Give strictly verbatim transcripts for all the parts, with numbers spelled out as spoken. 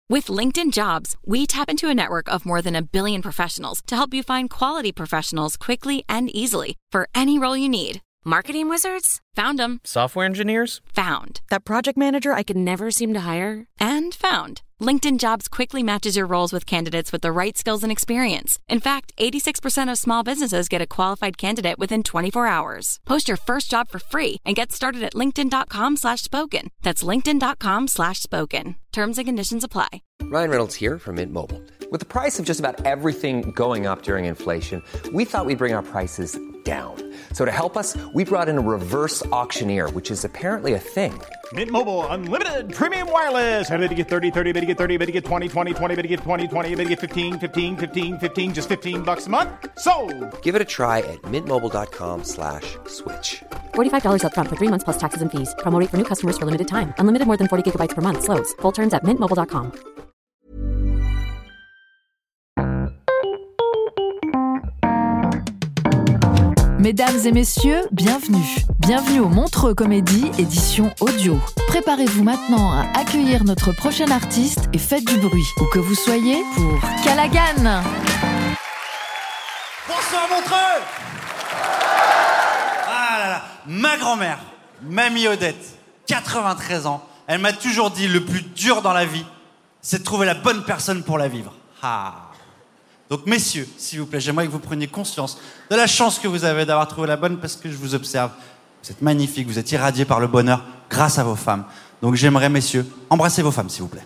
With LinkedIn Jobs, we tap into a network of more than a billion professionals to help you find quality professionals quickly and easily for any role you need. Marketing wizards? Found them. Software engineers? Found. That project manager I could never seem to hire? And found. LinkedIn Jobs quickly matches your roles with candidates with the right skills and experience. In fact, eighty-six percent of small businesses get a qualified candidate within twenty-four hours. Post your first job for free and get started at linkedin.com slash spoken. That's linkedin.com slash spoken. Terms and conditions apply. Ryan Reynolds here from Mint Mobile. With the price of just about everything going up during inflation, we thought we'd bring our prices down. So to help us, we brought in a reverse auctioneer, which is apparently a thing. Mint Mobile Unlimited Premium Wireless. How to get thirty, thirty, how to get thirty, how to get twenty, twenty, twenty, how to get twenty, twenty, how to get fifteen, fifteen, fifteen, fifteen, just fifteen bucks a month? Sold! Give it a try at mintmobile.com slash switch. forty-five dollars up front for three months plus taxes and fees. Promo rate for new customers for limited time. Unlimited more than forty gigabytes per month. Slows full terms at mint mobile dot com. Mesdames et messieurs, bienvenue. Bienvenue au Montreux Comédie, édition audio. Préparez-vous maintenant à accueillir notre prochain artiste et faites du bruit, où que vous soyez, pour Callaghan. Bonsoir Montreux. Ah là là, ma grand-mère, Mamie Odette, quatre-vingt-treize ans, elle m'a toujours dit le plus dur dans la vie, c'est de trouver la bonne personne pour la vivre. Ah. Donc messieurs, s'il vous plaît, j'aimerais que vous preniez conscience de la chance que vous avez d'avoir trouvé la bonne parce que je vous observe. Vous êtes magnifiques, vous êtes irradiés par le bonheur grâce à vos femmes. Donc j'aimerais, messieurs, embrasser vos femmes, s'il vous plaît.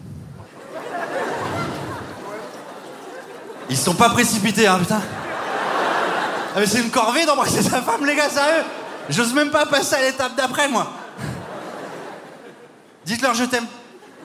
Ils se sont pas précipités, hein, putain. Ah mais c'est une corvée d'embrasser sa femme, les gars, sérieux. J'ose même pas passer à l'étape d'après, moi. Dites-leur je t'aime.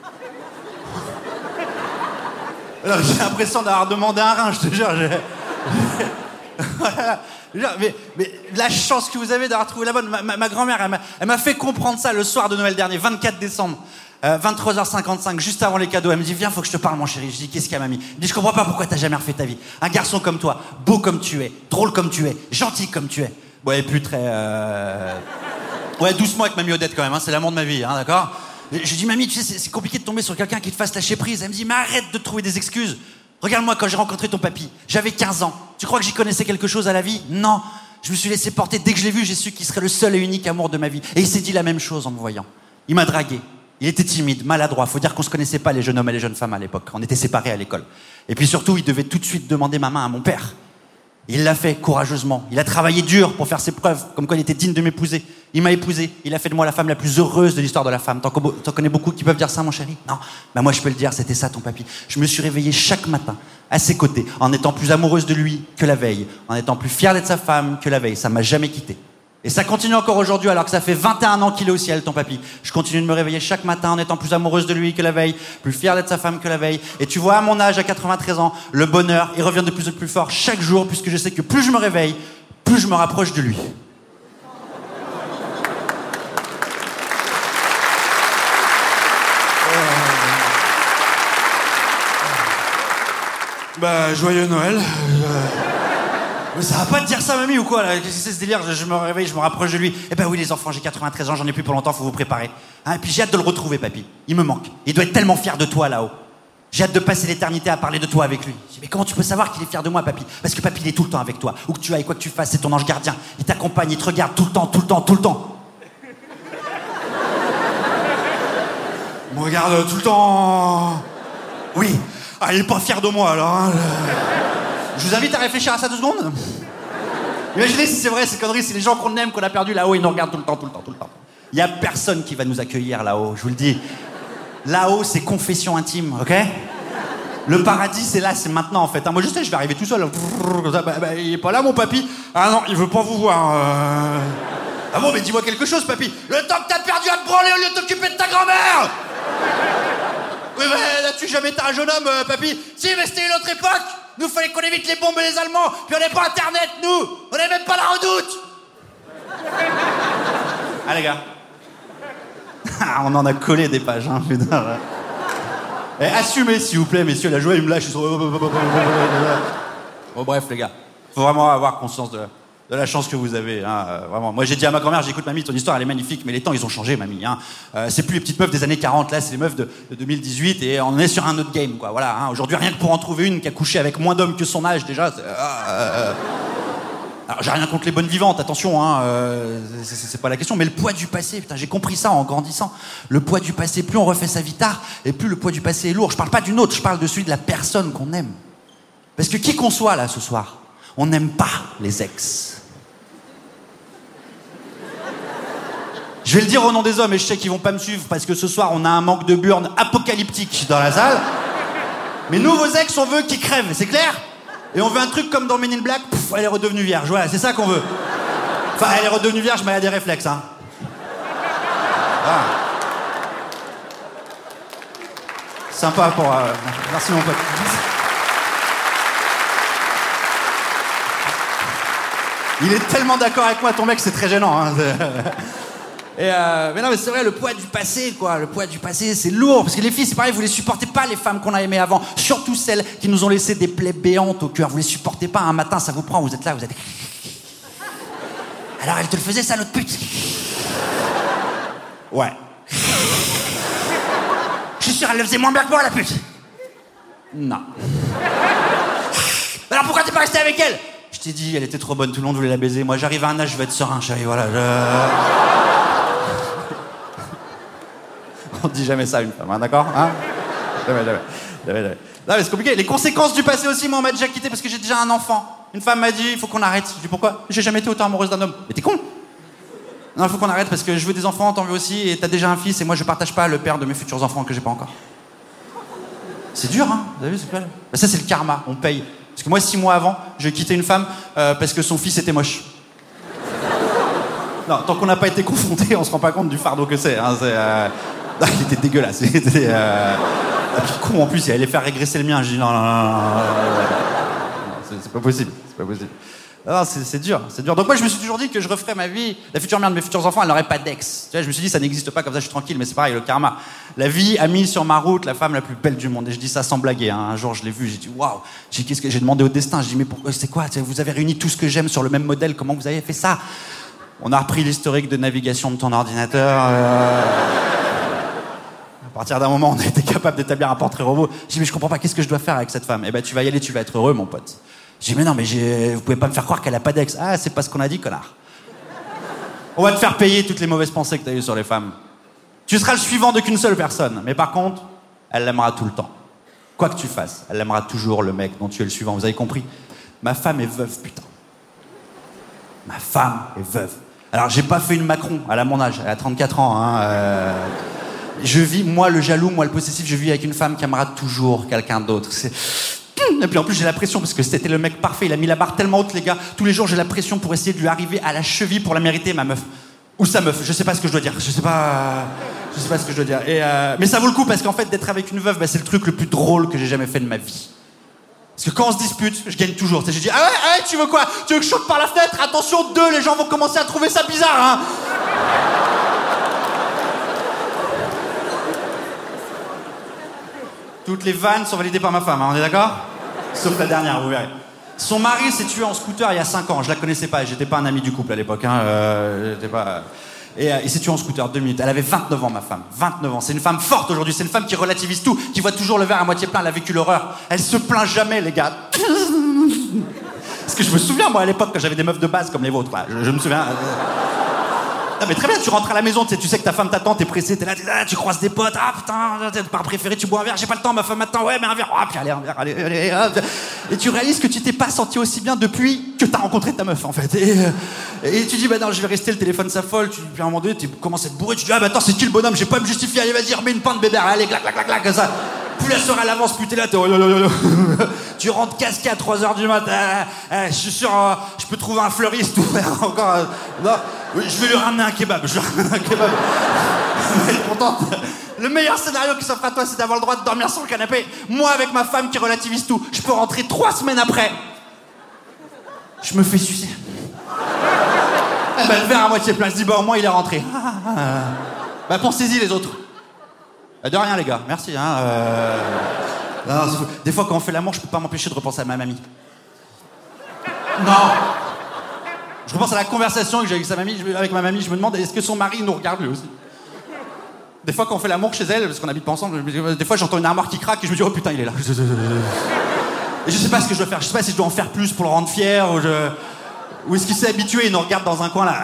Alors, j'ai l'impression d'avoir demandé un rein, je te jure. J'ai... Voilà. Mais, mais la chance que vous avez d'avoir trouvé la bonne. Ma, ma, ma grand-mère, elle m'a, elle m'a fait comprendre ça le soir de Noël dernier, vingt-quatre décembre, euh, vingt-trois heures cinquante-cinq, juste avant les cadeaux. Elle me dit, viens, faut que je te parle, mon chéri. Je dis, qu'est-ce qu'il y a, mamie? Elle dit, je comprends pas pourquoi t'as jamais refait ta vie. Un garçon comme toi, beau comme tu es, drôle comme tu es, gentil comme tu es. Bon, elle est plus très... Euh... Ouais, doucement avec Mamie Odette quand même, hein, c'est l'amour de ma vie, hein, d'accord? Je dis, mamie, tu sais, c'est, c'est compliqué de tomber sur quelqu'un qui te fasse lâcher prise. Elle me dit, mais arrête de te trouver des excuses. Regarde-moi quand j'ai rencontré ton papy. J'avais quinze ans. Tu crois que j'y connaissais quelque chose à la vie? Non. Je me suis laissé porter. Dès que je l'ai vu, j'ai su qu'il serait le seul et unique amour de ma vie. Et il s'est dit la même chose en me voyant. Il m'a dragué. Il était timide, maladroit. Faut dire qu'on se connaissait pas, les jeunes hommes et les jeunes femmes à l'époque. On était séparés à l'école. Et puis surtout, il devait tout de suite demander ma main à mon père. Il l'a fait courageusement. Il a travaillé dur pour faire ses preuves, comme quoi il était digne de m'épouser. Il m'a épousé. Il a fait de moi la femme la plus heureuse de l'histoire de la femme. T'en, t'en connais beaucoup qui peuvent dire ça, mon chéri? Non. Bah moi, je peux le dire, c'était ça, ton papy. Je me suis réveillée chaque matin, à ses côtés, en étant plus amoureuse de lui que la veille, en étant plus fière d'être sa femme que la veille. Ça m'a jamais quitté. Et ça continue encore aujourd'hui, alors que ça fait vingt et un ans qu'il est au ciel, ton papy. Je continue de me réveiller chaque matin en étant plus amoureuse de lui que la veille, plus fière d'être sa femme que la veille. Et tu vois, à mon âge, à quatre-vingt-treize ans, le bonheur, il revient de plus en plus fort chaque jour, puisque je sais que plus je me réveille, plus je me rapproche de lui. Bah, joyeux Noël. Euh... Mais ça va pas te dire ça, mamie, ou quoi, là? Qu'est-ce que c'est ce délire? je, je me réveille, je me rapproche de lui. Eh ben oui, les enfants, j'ai quatre-vingt-treize ans, j'en ai plus pour longtemps, faut vous préparer. Hein, et puis j'ai hâte de le retrouver, papy. Il me manque. Il doit être tellement fier de toi, là-haut. J'ai hâte de passer l'éternité à parler de toi avec lui. Je dis, mais comment tu peux savoir qu'il est fier de moi, papy? Parce que papy, il est tout le temps avec toi. Où que tu ailles, quoi que tu fasses, c'est ton ange gardien. Il t'accompagne, il te regarde tout le temps, tout le temps, tout le temps. Il me regarde tout le temps... Oui. Ah, il est pas fier de moi, alors. Hein. Je vous invite à réfléchir à ça deux secondes. Imaginez si c'est vrai, ces conneries, c'est les gens qu'on aime, qu'on a perdus là-haut, ils nous regardent tout le temps, tout le temps, tout le temps. Il y a personne qui va nous accueillir là-haut, je vous le dis. Là-haut, c'est confession intime, ok? Le paradis, c'est là, c'est maintenant, en fait. Moi, je sais, je vais arriver tout seul. Bah, bah, il est pas là, mon papy. Ah non, il veut pas vous voir. Euh... Ah bon, mais dis-moi quelque chose, papy. Le temps que t'as perdu à te branler au lieu de t'occuper de ta grand-mère. Oui, mais là-dessus, jamais t'es un jeune homme, euh, papy. Si, mais c'était une autre époque. Nous, fallait qu'on évite les bombes et les Allemands. Puis on n'est pas Internet, nous. On n'est même pas la Redoute. Ah, les gars. On en a collé des pages, hein, putain. Et assumez, s'il vous plaît, messieurs, la joie, il me lâche. Ils sont... Bon, bref, les gars. Faut vraiment avoir conscience de, De la chance que vous avez, hein, euh, vraiment. Moi, j'ai dit à ma grand-mère, j'écoute mamie, ton histoire, elle est magnifique, mais les temps, ils ont changé, mamie. Hein. Euh, c'est plus les petites meufs des années quarante, là, c'est les meufs de, de deux mille dix-huit, et on est sur un autre game, quoi. Voilà. Hein. Aujourd'hui, rien que pour en trouver une qui a couché avec moins d'hommes que son âge, déjà. C'est, euh, euh, Alors, j'ai rien contre les bonnes vivantes, attention, hein, euh, c'est, c'est pas la question, mais le poids du passé, putain, j'ai compris ça en grandissant. Le poids du passé, plus on refait sa vie tard, et plus le poids du passé est lourd. Je parle pas d'une autre, je parle de celui de la personne qu'on aime. Parce que qui qu'on soit, là, ce soir, on n'aime pas les ex. Je vais le dire au nom des hommes, et je sais qu'ils vont pas me suivre, parce que ce soir, on a un manque de burn apocalyptique dans la salle. Mais nous, vos ex, on veut qu'ils crèvent, c'est clair ? Et on veut un truc comme dans Men in Black, pouf, elle est redevenue vierge, voilà, c'est ça qu'on veut. Enfin, elle est redevenue vierge, mais elle a des réflexes, hein. Ah. Sympa pour... Euh... Merci, mon pote. Il est tellement d'accord avec moi, ton mec, c'est très gênant, hein. Et euh, mais non, mais c'est vrai, le poids du passé, quoi. Le poids du passé, c'est lourd. Parce que les filles, c'est pareil, vous les supportez pas, les femmes qu'on a aimées avant. Surtout celles qui nous ont laissé des plaies béantes au cœur. Vous les supportez pas. Un matin, ça vous prend, vous êtes là, vous êtes... Alors, elle te le faisait, ça, l'autre pute? Ouais. Je suis sûr, elle le faisait moins bien que moi, la pute. Non. Alors, pourquoi t'es pas resté avec elle? Je t'ai dit, elle était trop bonne, tout le monde voulait la baiser. Moi, j'arrive à un âge, je vais être serein, chérie, voilà. Je... On dit jamais ça à une femme, hein, d'accord, hein? Jamais, jamais, jamais, jamais. Non, mais c'est compliqué. Les conséquences du passé aussi, moi, on m'a déjà quitté parce que j'ai déjà un enfant. Une femme m'a dit, il faut qu'on arrête. Je dis, pourquoi? J'ai jamais été autant amoureuse d'un homme. Mais t'es con? Non, il faut qu'on arrête parce que je veux des enfants, t'en veux aussi, et t'as déjà un fils, et moi, je partage pas le père de mes futurs enfants que j'ai pas encore. C'est dur, hein? Vous avez vu, c'est pas... Ben, ça, c'est le karma, on paye. Parce que moi, six mois avant, je quittais une femme euh, parce que son fils était moche. Non, tant qu'on n'a pas été confronté, on se rend pas compte du fardeau que c'est. Hein, c'est euh... non, il était dégueulasse. Il était, euh... Et puis con en plus, il allait faire régresser le mien. Je dis non, non, non, non, non, non, c'est, c'est pas possible. C'est pas possible. Non, c'est, c'est dur, c'est dur. Donc moi, je me suis toujours dit que je referais ma vie. La future mère de mes futurs enfants, elle n'aurait pas d'ex. Tu vois, je me suis dit, ça n'existe pas, comme ça, je suis tranquille. Mais c'est pareil, le karma. La vie a mis sur ma route la femme la plus belle du monde. Et je dis ça sans blaguer. Hein. Un jour, je l'ai vue, j'ai dit waouh. J'ai, qu'est-ce que j'ai demandé au destin. Je dis mais pourquoi, c'est quoi? Vous avez réuni tout ce que j'aime sur le même modèle. Comment vous avez fait ça? On a repris l'historique de navigation de ton ordinateur. Euh... À partir d'un moment, on a été capable d'établir un portrait robot. Je dis mais je comprends pas. Qu'est-ce que je dois faire avec cette femme? Eh ben, tu vas y aller, tu vas être heureux, mon pote. J'ai dit, mais non, mais j'ai... vous pouvez pas me faire croire qu'elle a pas d'ex. Ah, c'est pas ce qu'on a dit, connard. On va te faire payer toutes les mauvaises pensées que t'as eues sur les femmes. Tu seras le suivant de qu'une seule personne. Mais par contre, elle l'aimera tout le temps. Quoi que tu fasses, elle aimera toujours le mec dont tu es le suivant. Vous avez compris? Ma femme est veuve, putain. Ma femme est veuve. Alors, j'ai pas fait une Macron, elle a mon âge, elle a trente-quatre ans. Hein, euh... Je vis, moi le jaloux, moi le possessif, je vis avec une femme qui aimera toujours quelqu'un d'autre. C'est... Et puis en plus j'ai la pression parce que c'était le mec parfait, il a mis la barre tellement haute les gars, tous les jours j'ai la pression pour essayer de lui arriver à la cheville pour la mériter, ma meuf. Ou sa meuf, je sais pas ce que je dois dire, je sais pas... Je sais pas ce que je dois dire. Et euh... Mais ça vaut le coup parce qu'en fait d'être avec une veuve, bah, c'est le truc le plus drôle que j'ai jamais fait de ma vie. Parce que quand on se dispute, je gagne toujours. Tu sais, je dis, ah ouais, ah ouais, tu veux quoi? Tu veux que je saute par la fenêtre? Attention, deux, les gens vont commencer à trouver ça bizarre, hein. Toutes les vannes sont validées par ma femme, hein, on est d'accord? Sauf la dernière, vous verrez. Son mari s'est tué en scooter il y a cinq ans. Je la connaissais pas, j'étais pas un ami du couple à l'époque. Hein, euh, j'étais pas... Et euh, il s'est tué en scooter, deux minutes. Elle avait vingt-neuf ans, ma femme. vingt-neuf ans. C'est une femme forte aujourd'hui. C'est une femme qui relativise tout, qui voit toujours le verre à moitié plein. Elle a vécu l'horreur. Elle se plaint jamais, les gars. Parce que je me souviens, moi, à l'époque, quand j'avais des meufs de base comme les vôtres. Quoi. Je, je me souviens... Euh... Non mais très bien, tu rentres à la maison, tu sais, tu sais que ta femme t'attend, t'es pressé, t'es là, t'es là, tu croises des potes, ah putain, t'es pas préféré, tu bois un verre, j'ai pas le temps, ma femme m'attend, ouais mais un verre, ah puis allez, un verre, allez, allez, hop. Et tu réalises que tu t'es pas senti aussi bien depuis que t'as rencontré ta meuf en fait. Et, et tu dis bah non, je vais rester, le téléphone s'affole, tu puis à un moment donné, tu commences à être bourré, tu dis ah bah attends, c'est qui le bonhomme, j'ai pas à me justifier, allez vas-y, remets une pinte bébé, allez, clac, clac, clac, clac, comme ça. Plus la soirée à l'avance, plus t'es là, t'es... Tu rentres casqué à trois heures du matin. Euh, je suis sûr, euh, je peux trouver un fleuriste ou faire encore... Euh, non, oui, je vais lui ramener un kebab. Je vais lui ramener un kebab. Elle est contente. Le meilleur scénario qui s'offre à toi, c'est d'avoir le droit de dormir sur le canapé. Moi, avec ma femme qui relativise tout, je peux rentrer trois semaines après. Je me fais sucer. Eh ben, le verre à moitié plein. Je dis, bah, au moins, il est rentré. Bah, pensez-y, les autres. De rien les gars, merci hein. Euh... Non, des fois quand on fait l'amour, je peux pas m'empêcher de repenser à ma mamie. Non. Je repense à la conversation que j'ai avec sa mamie, je- avec ma mamie, je me demande est-ce que son mari nous regarde lui aussi. Des fois quand on fait l'amour chez elle, parce qu'on habite pas ensemble, des fois j'entends une armoire qui craque et je me dis oh putain il est là. Et je sais pas ce que je dois faire, je sais pas si je dois en faire plus pour le rendre fier ou je... Ou est-ce qu'il s'est habitué et il nous regarde dans un coin là.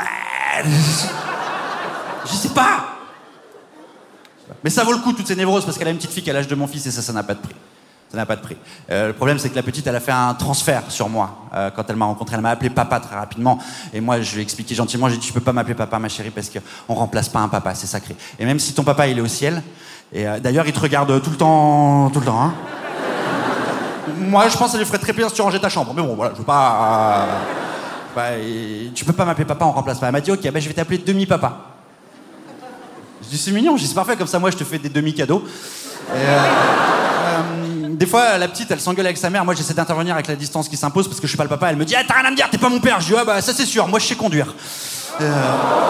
Je sais pas. Mais ça vaut le coup toutes ces névroses parce qu'elle a une petite fille qui a l'âge de mon fils et ça, ça n'a pas de prix. Ça n'a pas de prix. Euh, le problème, c'est que la petite, elle a fait un transfert sur moi. Euh, quand elle m'a rencontré, elle m'a appelé papa très rapidement. Et moi, je lui ai expliqué gentiment, j'ai dit, tu peux pas m'appeler papa, ma chérie, parce qu'on remplace pas un papa, c'est sacré. Et même si ton papa, il est au ciel, et euh, d'ailleurs, il te regarde tout le temps, tout le temps, hein. Moi, je pense que ça lui ferait très plaisir si tu rangeais ta chambre. Mais bon, voilà, je veux pas... Euh, bah, et, tu peux pas m'appeler papa, on remplace pas. Elle m'a dit, ok, bah, je vais t'appeler demi-papa. Je dis, c'est mignon, je dis, c'est parfait, comme ça, moi, je te fais des demi-cadeaux. Et, euh, euh, des fois, la petite, elle s'engueule avec sa mère. Moi, j'essaie d'intervenir avec la distance qui s'impose parce que je suis pas le papa. Elle me dit, ah, t'as rien à me dire, t'es pas mon père. Je dis, ah, bah, ça, c'est sûr, moi, je sais conduire. Euh...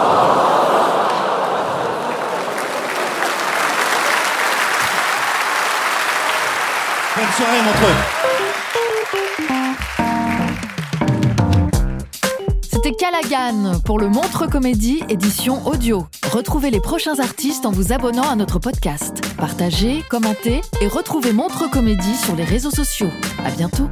Bonne soirée, Montreux. C'était Callaghan pour le Montreux Comédie édition audio. Retrouvez les prochains artistes en vous abonnant à notre podcast. Partagez, commentez et retrouvez Montreux Comédie sur les réseaux sociaux. À bientôt.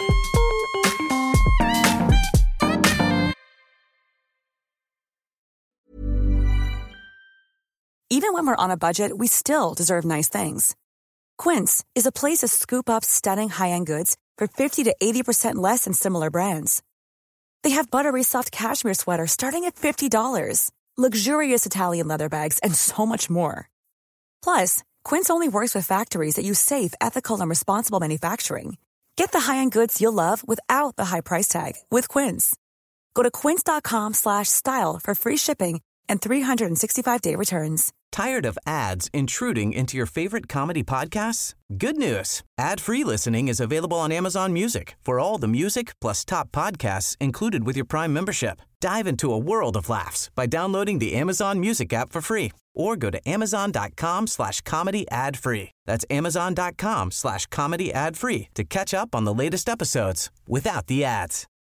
Even when we're on a budget, we still deserve nice things. Quince is a place to scoop up stunning high-end goods for fifty to eighty percent less than similar brands. They have buttery soft cashmere sweaters starting at fifty dollars, luxurious Italian leather bags, and so much more. Plus, Quince only works with factories that use safe, ethical, and responsible manufacturing. Get the high-end goods you'll love without the high price tag with Quince. Go to quince.com slash style for free shipping and three sixty-five day returns. Tired of ads intruding into your favorite comedy podcasts? Good news. Ad-free listening is available on Amazon Music for all the music plus top podcasts included with your Prime membership. Dive into a world of laughs by downloading the Amazon Music app for free or go to amazon.com slash comedy ad-free. That's amazon.com slash comedy ad-free to catch up on the latest episodes without the ads.